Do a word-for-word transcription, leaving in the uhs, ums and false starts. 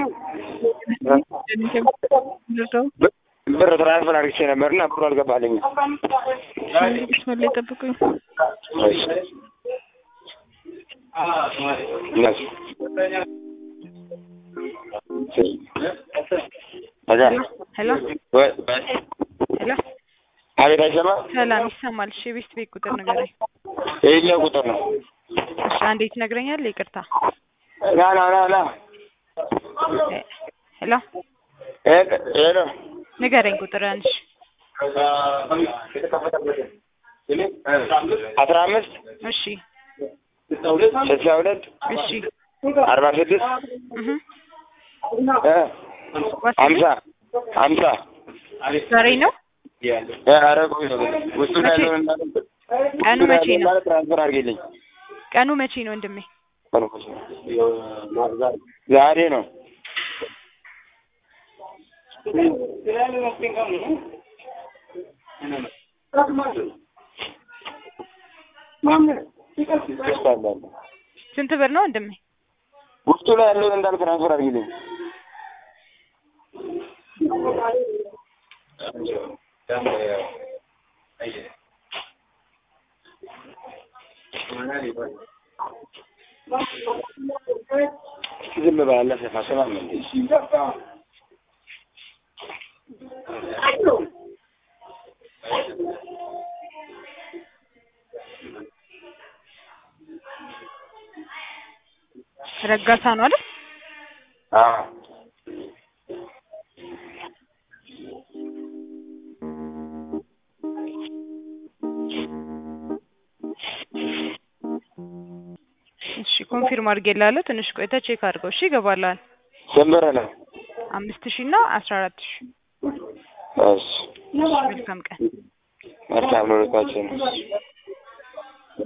ብር ትራንስፈር አድርጌ ነበርና ብሩ አልገባልኝም። መስመር ላይ ጠብቁኝ። እሺ ናስ ሄሎ ሄሎ አቤት፣ አይሰማም? ሰላም ይሰማል። እሺ ቤት ቤት ቁጥር ንገረኝ። ይሄኛው ቁጥር ነው። እሺ አንዴ ትነግረኛለህ? ይቅርታ። ና ና ና ና ሄሎ ሄሎ ንገረኝ ቁጥር አንሽ አስራ አምስት እሺ ስልሳ ሁለት እሺ አርባ ስድስት እህ ሀምሳ ሀምሳ ዛሬ ነው። ኧረ ቆይ ነው ውስጡ ላይ ነው። ቀኑ መቼ ነው? ትራንስፈር አድርጌልኝ። ቀኑ መቼ ነው ወንድሜ? ዛሬ ነው። ስንት ብር ነው ወንድሜ? ውስጡ ላይ ያለውን እንዳል ትራንስፈር አድርጌልኝ። ዝም ባለ ሰፋሰማ ነው። ረጋሳ ነው አይደል? አዎ እሺ ኮንፊርም አድርጌልሃለሁ። ትንሽ ቆይተህ ቼክ አድርገው። እሺ ይገባልሃል። ስንት ነው? አምስት ሺህ እና አስራ አራት ሺህ። እሺ መልካም ቀን። መልካም ነው።